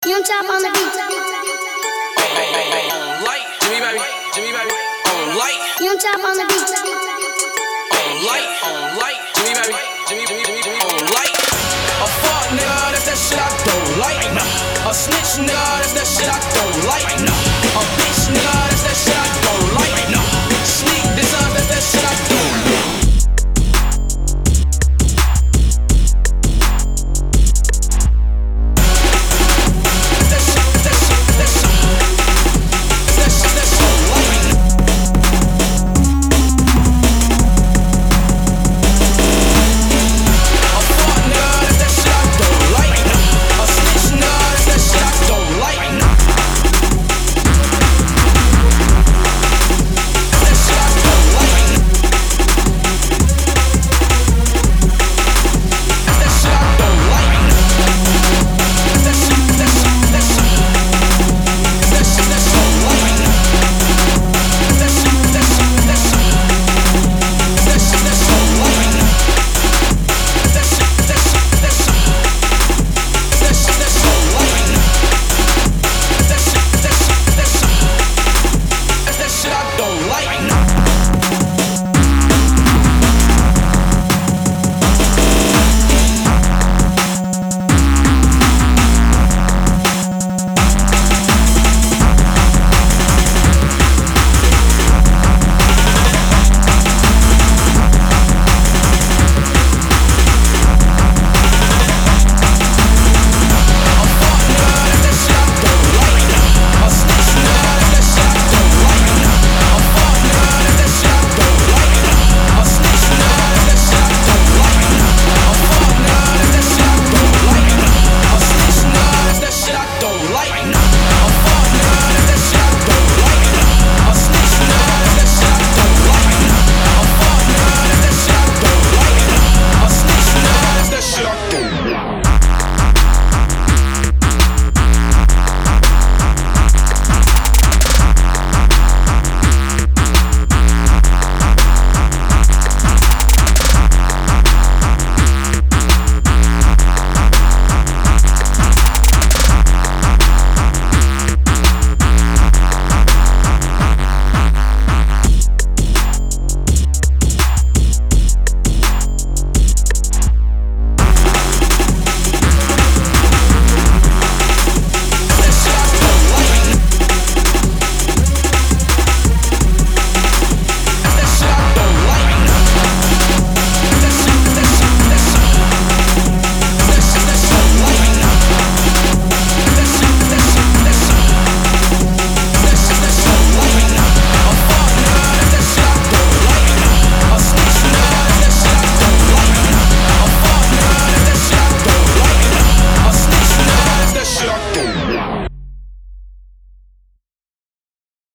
Young Chop on the beat. On light, Jimmy baby, on light, Young Chop on the beat. on light, Jimmy, on light. A fuck nigga, that's that shit I don't like. A snitch nigga, that's that shit I don't like.